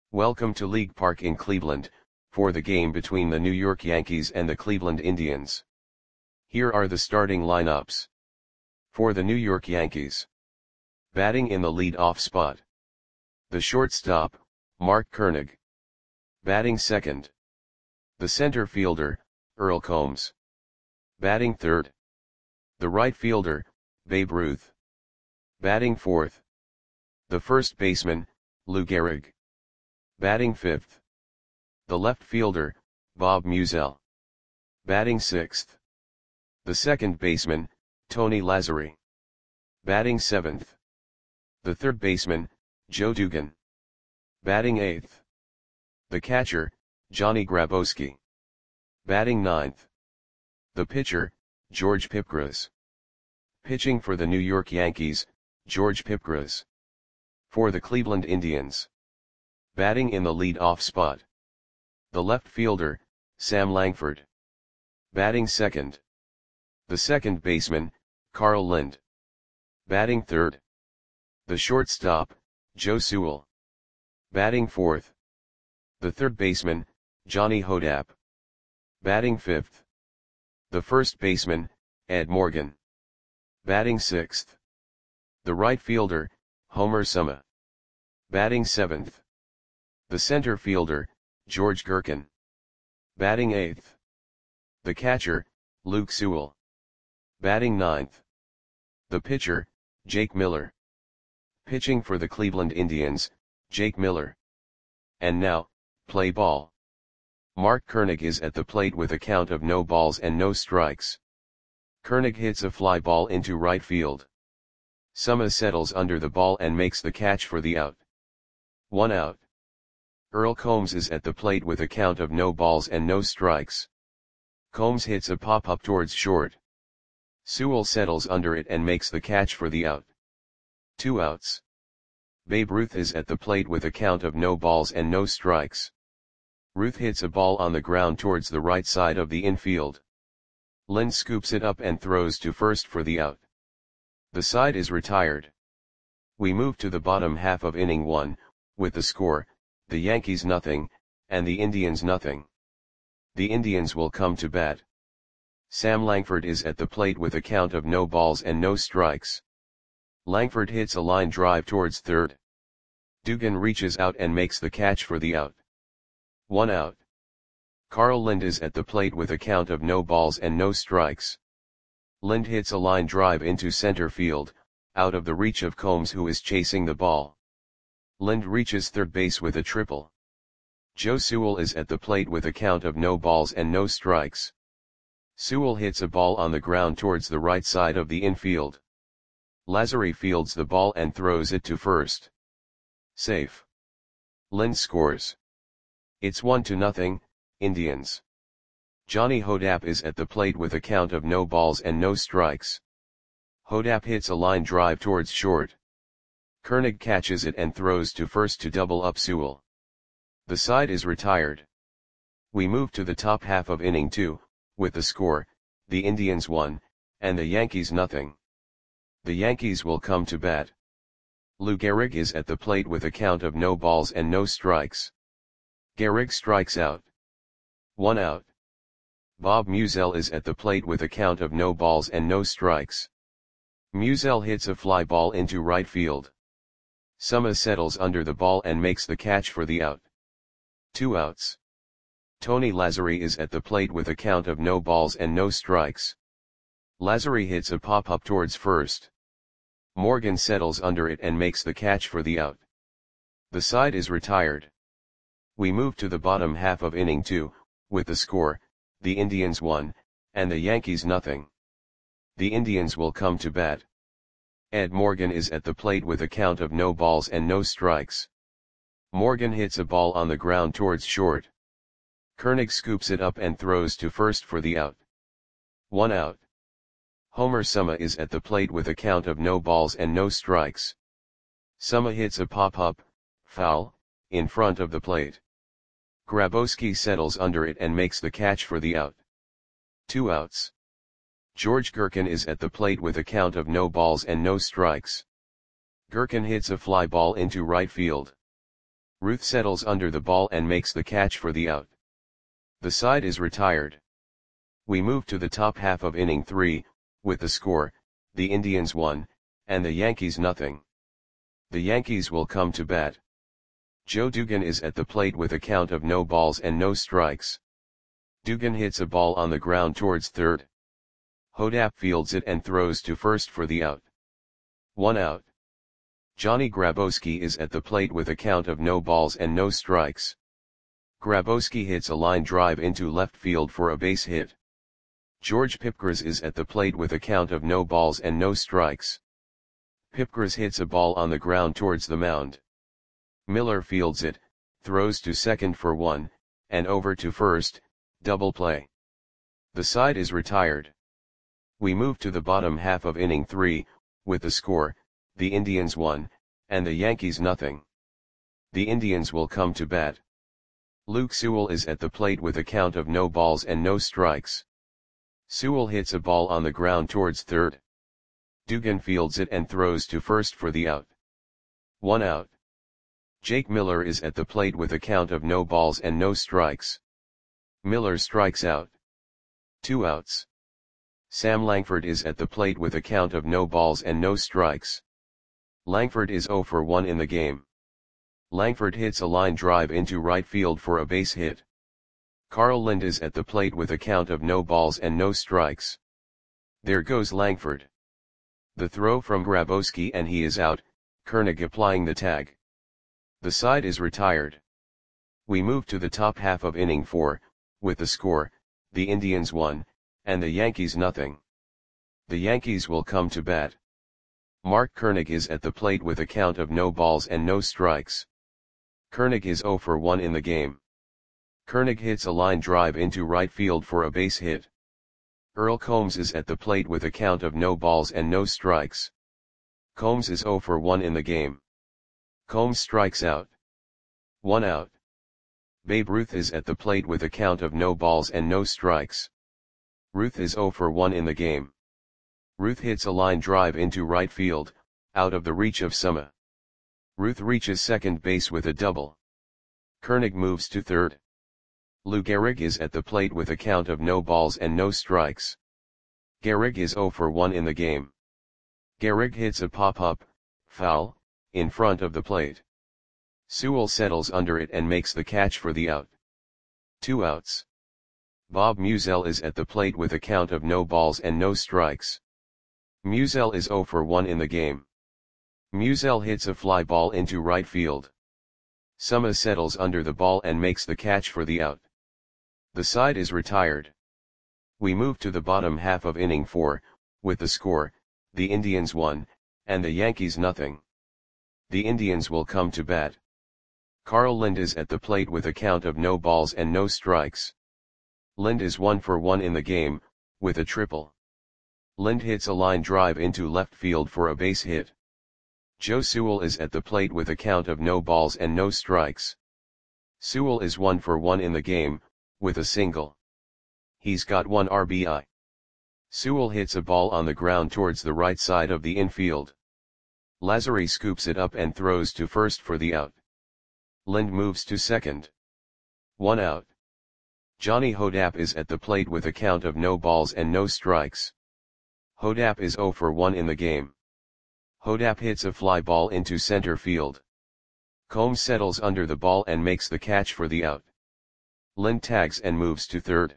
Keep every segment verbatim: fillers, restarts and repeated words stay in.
Welcome to League Park in Cleveland, for the game between the New York Yankees and the Cleveland Indians. Here are the starting lineups. For the New York Yankees. Batting in the lead-off spot. The shortstop, Mark Koenig. Batting second. The center fielder, Earl Combs. Batting third. The right fielder, Babe Ruth. Batting fourth. The first baseman, Lou Gehrig. Batting fifth. The left fielder, Bob Meusel. Batting sixth. The second baseman, Tony Lazzeri. Batting seventh. The third baseman, Joe Dugan. Batting eighth. The catcher, Johnny Grabowski. Batting ninth. The pitcher, George Pipgras. Pitching for the New York Yankees, George Pipgras. For the Cleveland Indians. Batting in the lead-off spot. The left fielder, Sam Langford. Batting second. The second baseman, Carl Lind. Batting third. The shortstop, Joe Sewell. Batting fourth. The third baseman, Johnny Hodapp. Batting fifth. The first baseman, Ed Morgan. Batting sixth. The right fielder, Homer Suma. Batting seventh. The center fielder, George Gerken. Batting eighth. The catcher, Luke Sewell. Batting ninth. The pitcher, Jake Miller. Pitching for the Cleveland Indians, Jake Miller. And now, play ball. Mark Koenig is at the plate with a count of no balls and no strikes. Koenig hits a fly ball into right field. Suma settles under the ball and makes the catch for the out. One out. Earl Combs is at the plate with a count of no balls and no strikes. Combs hits a pop-up towards short. Sewell settles under it and makes the catch for the out. Two outs. Babe Ruth is at the plate with a count of no balls and no strikes. Ruth hits a ball on the ground towards the right side of the infield. Lind scoops it up and throws to first for the out. The side is retired. We move to the bottom half of inning one, with the score, the Yankees nothing, and the Indians nothing. The Indians will come to bat. Sam Langford is at the plate with a count of no balls and no strikes. Langford hits a line drive towards third. Dugan reaches out and makes the catch for the out. One out. Carl Lind is at the plate with a count of no balls and no strikes. Lind hits a line drive into center field, out of the reach of Combs, who is chasing the ball. Lind reaches third base with a triple. Joe Sewell is at the plate with a count of no balls and no strikes. Sewell hits a ball on the ground towards the right side of the infield. Lazzeri fields the ball and throws it to first. Safe. Lind scores. It's one to nothing, Indians. Johnny Hodapp is at the plate with a count of no balls and no strikes. Hodapp hits a line drive towards short. Koenig catches it and throws to first to double up Sewell. The side is retired. We move to the top half of inning two, with the score, the Indians one, and the Yankees nothing. The Yankees will come to bat. Lou Gehrig is at the plate with a count of no balls and no strikes. Gehrig strikes out. One out. Bob Meusel is at the plate with a count of no balls and no strikes. Meusel hits a fly ball into right field. Suma settles under the ball and makes the catch for the out. Two outs. Tony Lazzeri is at the plate with a count of no balls and no strikes. Lazzeri hits a pop-up towards first. Morgan settles under it and makes the catch for the out. The side is retired. We move to the bottom half of inning two, with the score, the Indians one, and the Yankees nothing. The Indians will come to bat. Ed Morgan is at the plate with a count of no balls and no strikes. Morgan hits a ball on the ground towards short. Koenig scoops it up and throws to first for the out. One out. Homer Suma is at the plate with a count of no balls and no strikes. Suma hits a pop-up, foul, in front of the plate. Grabowski settles under it and makes the catch for the out. Two outs. George Gerken is at the plate with a count of no balls and no strikes. Gerken hits a fly ball into right field. Ruth settles under the ball and makes the catch for the out. The side is retired. We move to the top half of inning three, with the score, the Indians one, and the Yankees nothing. The Yankees will come to bat. Joe Dugan is at the plate with a count of no balls and no strikes. Dugan hits a ball on the ground towards third. Hodap fields it and throws to first for the out. One out. Johnny Grabowski is at the plate with a count of no balls and no strikes. Grabowski hits a line drive into left field for a base hit. George Pipgras is at the plate with a count of no balls and no strikes. Pipgras hits a ball on the ground towards the mound. Miller fields it, throws to second for one, and over to first, double play. The side is retired. We move to the bottom half of inning three, with the score, the Indians one, and the Yankees nothing. The Indians will come to bat. Luke Sewell is at the plate with a count of no balls and no strikes. Sewell hits a ball on the ground towards third. Dugan fields it and throws to first for the out. One out. Jake Miller is at the plate with a count of no balls and no strikes. Miller strikes out. Two outs. Sam Langford is at the plate with a count of no balls and no strikes. Langford is oh for one in the game. Langford hits a line drive into right field for a base hit. Carl Lind is at the plate with a count of no balls and no strikes. There goes Langford. The throw from Grabowski and he is out, Koenig applying the tag. The side is retired. We move to the top half of inning four, with the score, the Indians one, and the Yankees nothing. The Yankees will come to bat. Mark Koenig is at the plate with a count of no balls and no strikes. Koenig is oh for one in the game. Koenig hits a line drive into right field for a base hit. Earl Combs is at the plate with a count of no balls and no strikes. Combs is oh for one in the game. Combs strikes out. One out. Babe Ruth is at the plate with a count of no balls and no strikes. Ruth is oh for one in the game. Ruth hits a line drive into right field, out of the reach of Summa. Ruth reaches second base with a double. Koenig moves to third. Lou Gehrig is at the plate with a count of no balls and no strikes. Gehrig is oh for one in the game. Gehrig hits a pop-up, foul, in front of the plate. Sewell settles under it and makes the catch for the out. Two outs. Bob Musial is at the plate with a count of no balls and no strikes. Musial is oh for one in the game. Musial hits a fly ball into right field. Summa settles under the ball and makes the catch for the out. The side is retired. We move to the bottom half of inning four, with the score, the Indians one, and the Yankees nothing. The Indians will come to bat. Carl Lind is at the plate with a count of no balls and no strikes. Lind is one for one in the game, with a triple. Lind hits a line drive into left field for a base hit. Joe Sewell is at the plate with a count of no balls and no strikes. Sewell is one for one in the game, with a single. He's got one R B I. Sewell hits a ball on the ground towards the right side of the infield. Lazary scoops it up and throws to first for the out. Lind moves to second. One out. Johnny Hodap is at the plate with a count of no balls and no strikes. Hodap is oh for one in the game. Hodap hits a fly ball into center field. Combs settles under the ball and makes the catch for the out. Lind tags and moves to third.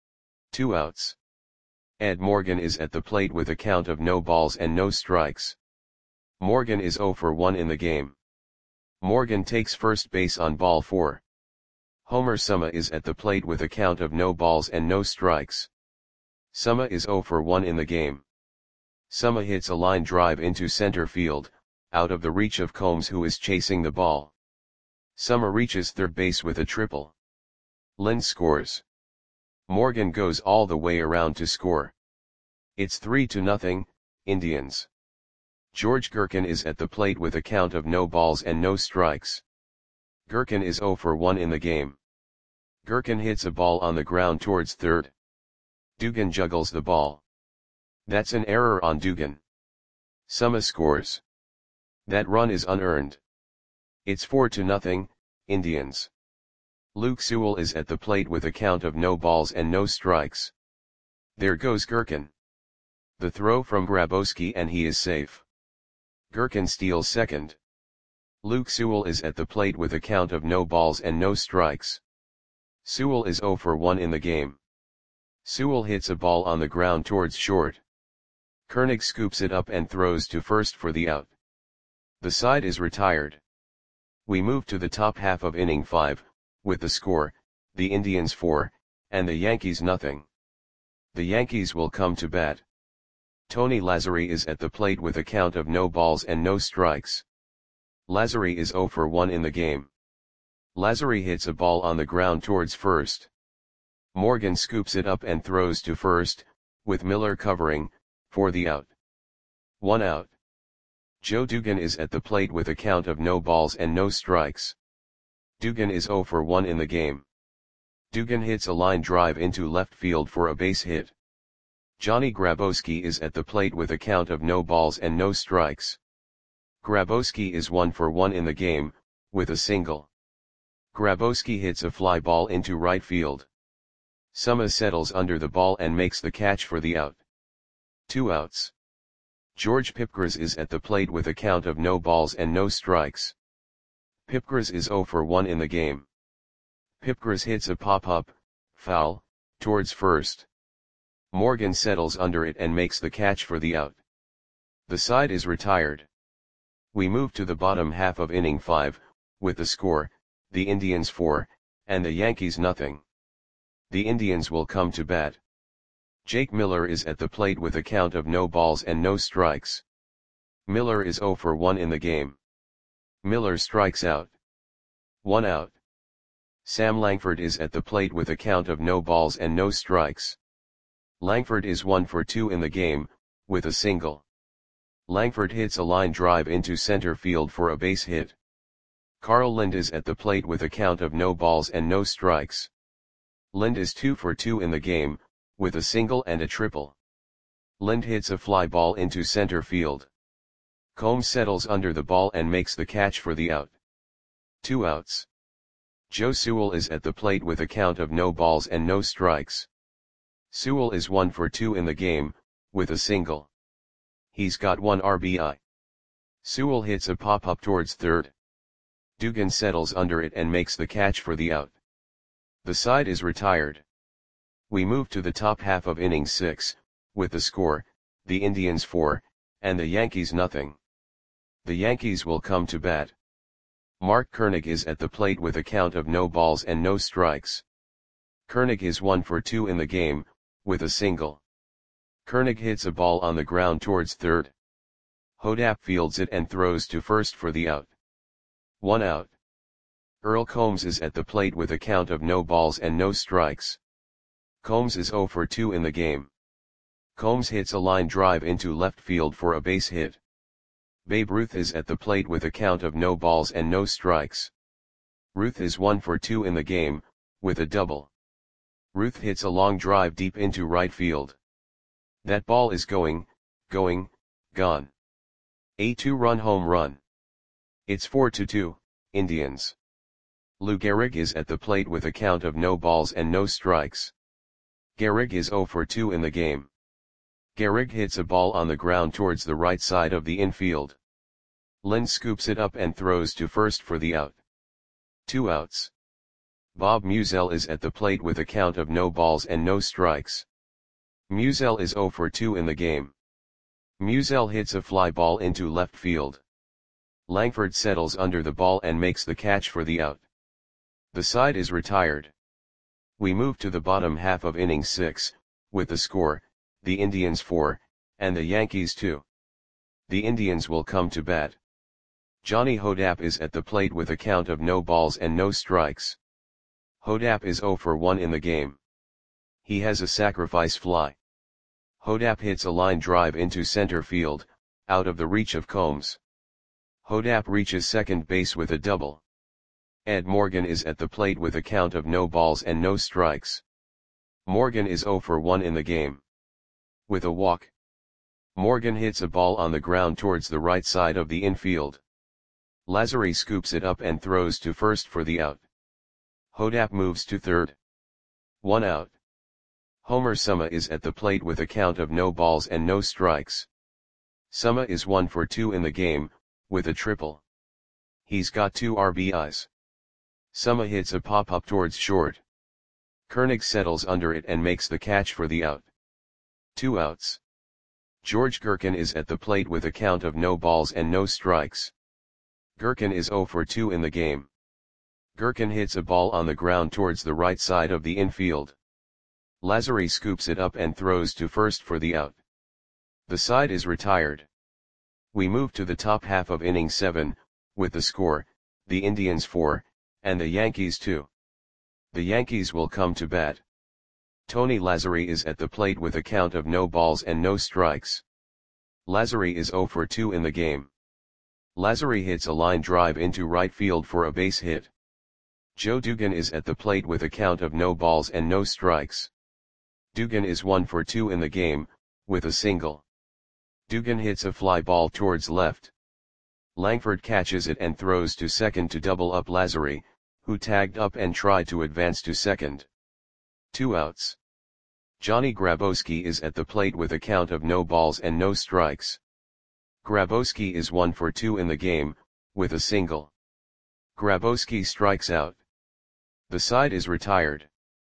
Two outs. Ed Morgan is at the plate with a count of no balls and no strikes. Morgan is oh for one in the game. Morgan takes first base on ball four. Homer Summa is at the plate with a count of no balls and no strikes. Summa is oh for one in the game. Summa hits a line drive into center field, out of the reach of Combs who is chasing the ball. Summa reaches third base with a triple. Lind scores. Morgan goes all the way around to score. It's three to nothing, Indians. George Gherkin is at the plate with a count of no balls and no strikes. Gherkin is oh for one in the game. Gherkin hits a ball on the ground towards third. Dugan juggles the ball. That's an error on Dugan. Summa scores. That run is unearned. It's four to nothing, Indians. Luke Sewell is at the plate with a count of no balls and no strikes. There goes Gherkin. The throw from Grabowski and he is safe. Gherkin steals second. Luke Sewell is at the plate with a count of no balls and no strikes. Sewell is zero for one in the game. Sewell hits a ball on the ground towards short. Koenig scoops it up and throws to first for the out. The side is retired. We move to the top half of inning five, with the score, the Indians four, and the Yankees nothing. The Yankees will come to bat. Tony Lazzeri is at the plate with a count of no balls and no strikes. Lazzeri is zero for one in the game. Lazzeri hits a ball on the ground towards first. Morgan scoops it up and throws to first, with Miller covering, for the out. One out. Joe Dugan is at the plate with a count of no balls and no strikes. Dugan is zero for one in the game. Dugan hits a line drive into left field for a base hit. Johnny Grabowski is at the plate with a count of no balls and no strikes. Grabowski is one for one in the game, with a single. Grabowski hits a fly ball into right field. Suma settles under the ball and makes the catch for the out. Two outs. George Pipgras is at the plate with a count of no balls and no strikes. Pipgras is zero for one in the game. Pipgras hits a pop-up, foul, towards first. Morgan settles under it and makes the catch for the out. The side is retired. We move to the bottom half of inning five, with the score, the Indians four, and the Yankees nothing. The Indians will come to bat. Jake Miller is at the plate with a count of no balls and no strikes. Miller is zero for one in the game. Miller strikes out. One out. Sam Langford is at the plate with a count of no balls and no strikes. Langford is one for two in the game, with a single. Langford hits a line drive into center field for a base hit. Carl Lind is at the plate with a count of no balls and no strikes. Lind is two for two in the game, with a single and a triple. Lind hits a fly ball into center field. Combs settles under the ball and makes the catch for the out. Two outs. Joe Sewell is at the plate with a count of no balls and no strikes. Sewell is one for two in the game, with a single. He's got one R B I. Sewell hits a pop-up towards third. Dugan settles under it and makes the catch for the out. The side is retired. We move to the top half of inning six, with the score, the Indians four, and the Yankees nothing. The Yankees will come to bat. Mark Koenig is at the plate with a count of no balls and no strikes. Koenig is one for two in the game, with a single. Koenig hits a ball on the ground towards third. Hodap fields it and throws to first for the out. One out. Earl Combs is at the plate with a count of no balls and no strikes. Combs is zero for two in the game. Combs hits a line drive into left field for a base hit. Babe Ruth is at the plate with a count of no balls and no strikes. Ruth is one for two in the game, with a double. Ruth hits a long drive deep into right field. That ball is going, going, gone. A two-run home run. It's four to two, Indians. Lou Gehrig is at the plate with a count of no balls and no strikes. Gehrig is zero for two in the game. Gehrig hits a ball on the ground towards the right side of the infield. Lind scoops it up and throws to first for the out. Two outs. Bob Musial is at the plate with a count of no balls and no strikes. Musial is zero for two in the game. Musial hits a fly ball into left field. Langford settles under the ball and makes the catch for the out. The side is retired. We move to the bottom half of inning six, with the score, the Indians four, and the Yankees two. The Indians will come to bat. Johnny Hodap is at the plate with a count of no balls and no strikes. Hodap is zero for one in the game. He has a sacrifice fly. Hodap hits a line drive into center field, out of the reach of Combs. Hodap reaches second base with a double. Ed Morgan is at the plate with a count of no balls and no strikes. Morgan is zero for one in the game. With a walk. Morgan hits a ball on the ground towards the right side of the infield. Lazary scoops it up and throws to first for the out. Hodap moves to third. One out. Homer Suma is at the plate with a count of no balls and no strikes. Suma is one for two in the game, with a triple. He's got two R B Is. Suma hits a pop-up towards short. Koenig settles under it and makes the catch for the out. Two outs. George Gherkin is at the plate with a count of no balls and no strikes. Gherkin is zero for two in the game. Gherkin hits a ball on the ground towards the right side of the infield. Lazary scoops it up and throws to first for the out. The side is retired. We move to the top half of inning seven, with the score, the Indians four, and the Yankees two. The Yankees will come to bat. Tony Lazary is at the plate with a count of no balls and no strikes. Lazary is zero for two in the game. Lazary hits a line drive into right field for a base hit. Joe Dugan is at the plate with a count of no balls and no strikes. Dugan is one for two in the game, with a single. Dugan hits a fly ball towards left. Langford catches it and throws to second to double up Lazary, who tagged up and tried to advance to second. Two outs. Johnny Grabowski is at the plate with a count of no balls and no strikes. Grabowski is one for two in the game, with a single. Grabowski strikes out. The side is retired.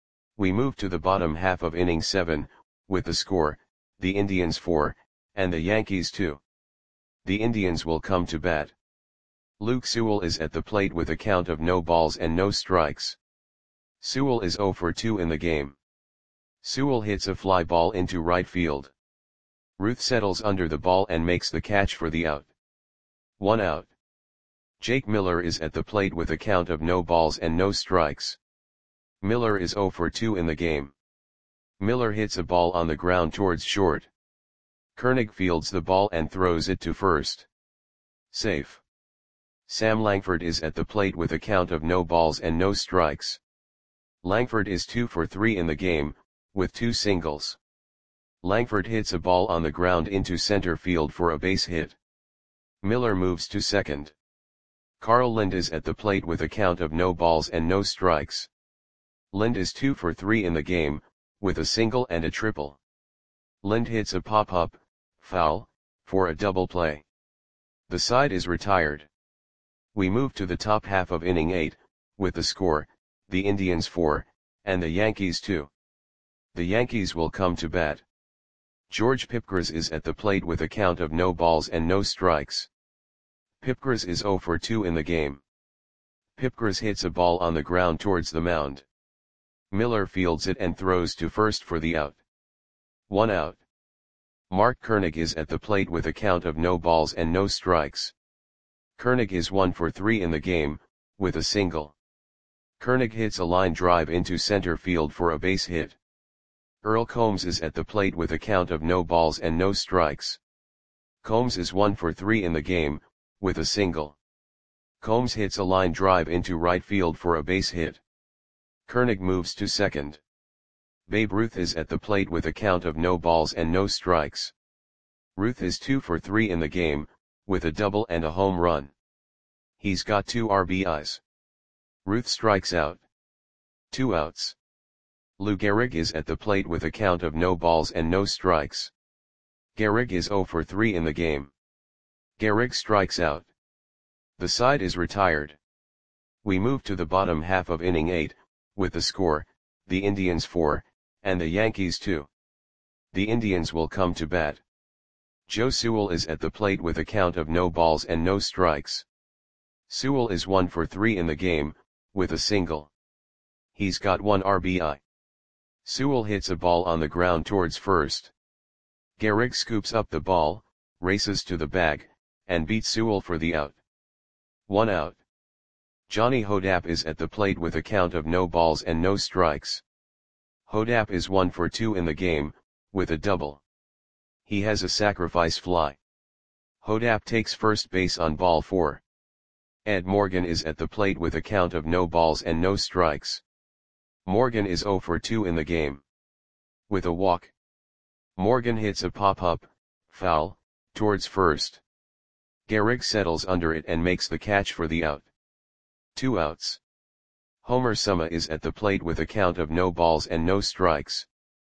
We move to the bottom half of inning seven, with the score, the Indians four, and the Yankees two. The Indians will come to bat. Luke Sewell is at the plate with a count of no balls and no strikes. Sewell is zero for two in the game. Sewell hits a fly ball into right field. Ruth settles under the ball and makes the catch for the out. One out. Jake Miller is at the plate with a count of no balls and no strikes. Miller is zero for two in the game. Miller hits a ball on the ground towards short. Koenig fields the ball and throws it to first. Safe. Sam Langford is at the plate with a count of no balls and no strikes. Langford is two for three in the game, with two singles. Langford hits a ball on the ground into center field for a base hit. Miller moves to second. Carl Lind is at the plate with a count of no balls and no strikes. Lind is two for three in the game, with a single and a triple. Lind hits a pop-up, foul, for a double play. The side is retired. We move to the top half of inning eight, with the score, the Indians four, and the Yankees two. The Yankees will come to bat. George Pipgras is at the plate with a count of no balls and no strikes. Pipgras is zero for two in the game. Pipgras hits a ball on the ground towards the mound. Miller fields it and throws to first for the out. One out. Mark Koenig is at the plate with a count of no balls and no strikes. Koenig is one for three in the game, with a single. Koenig hits a line drive into center field for a base hit. Earl Combs is at the plate with a count of no balls and no strikes. Combs is one for three in the game, with a single. Combs hits a line drive into right field for a base hit. Koenig moves to second. Babe Ruth is at the plate with a count of no balls and no strikes. Ruth is two for three in the game, with a double and a home run. He's got two R B Is. Ruth strikes out. Two outs. Lou Gehrig is at the plate with a count of no balls and no strikes. Gehrig is zero for three in the game. Gehrig strikes out. The side is retired. We move to the bottom half of inning eight, with the score, the Indians four, and the Yankees two. The Indians will come to bat. Joe Sewell is at the plate with a count of no balls and no strikes. Sewell is one for three in the game, with a single. He's got one R B I. Sewell hits a ball on the ground towards first. Gehrig scoops up the ball, races to the bag, and beats Sewell for the out. One out. Johnny Hodap is at the plate with a count of no balls and no strikes. Hodap is one for two in the game, with a double. He has a sacrifice fly. Hodap takes first base on ball four. Ed Morgan is at the plate with a count of no balls and no strikes. Morgan is zero for two in the game. With a walk. Morgan hits a pop-up, foul, towards first. Gehrig settles under it and makes the catch for the out. Two outs. Homer Suma is at the plate with a count of no balls and no strikes.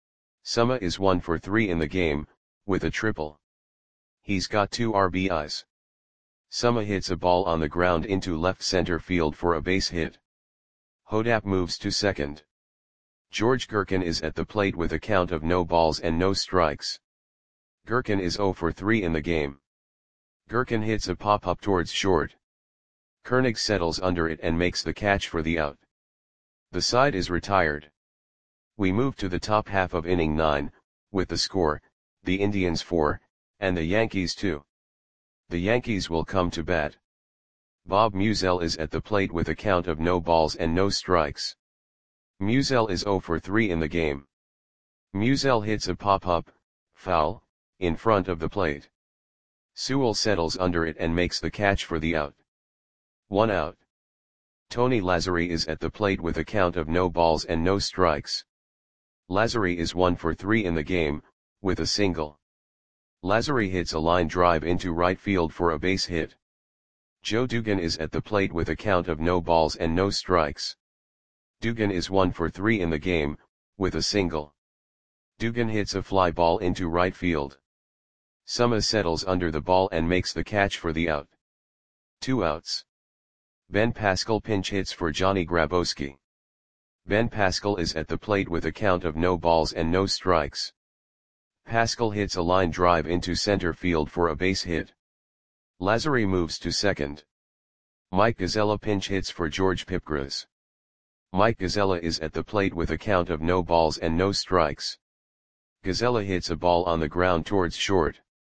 Suma is one for three in the game, with a triple. He's got two R B Is. Suma hits a ball on the ground into left center field for a base hit. Hodapp moves to second. George Gherkin is at the plate with a count of no balls and no strikes. Gherkin is zero for three in the game. Gherkin hits a pop-up towards short. Koenig settles under it and makes the catch for the out. The side is retired. We move to the top half of inning nine, with the score, the Indians four, and the Yankees two. The Yankees will come to bat. Bob Musial is at the plate with a count of no balls and no strikes. Musial is zero for three in the game. Musial hits a pop-up, foul, in front of the plate. Sewell settles under it and makes the catch for the out. One out. Tony Lazzeri is at the plate with a count of no balls and no strikes. Lazzeri is one for three in the game, with a single. Lazzeri hits a line drive into right field for a base hit. Joe Dugan is at the plate with a count of no balls and no strikes. Dugan is one for three in the game, with a single. Dugan hits a fly ball into right field. Suma settles under the ball and makes the catch for the out. Two outs. Ben Pascal pinch hits for Johnny Grabowski. Ben Pascal is at the plate with a count of no balls and no strikes. Pascal hits a line drive into center field for a base hit. Lazzeri moves to second. Mike Gazzella pinch hits for George Pipgras. Mike Gazzella is at the plate with a count of no balls and no strikes. Gazzella hits a ball on the ground towards short.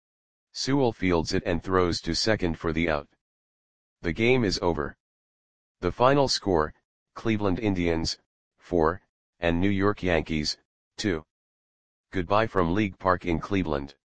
Sewell fields it and throws to second for the out. The game is over. The final score, Cleveland Indians, four, and New York Yankees, two. Goodbye from League Park in Cleveland.